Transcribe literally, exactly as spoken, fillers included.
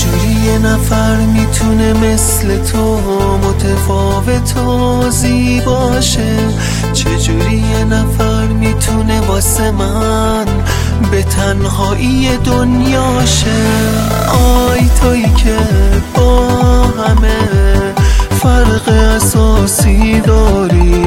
چجوری یه نفر میتونه مثل تو متفاوت و زیباشه؟ چجوری یه نفر میتونه واسه من به تنهایی دنیاشه؟ آی تویی که با همه فرق اساسی داری،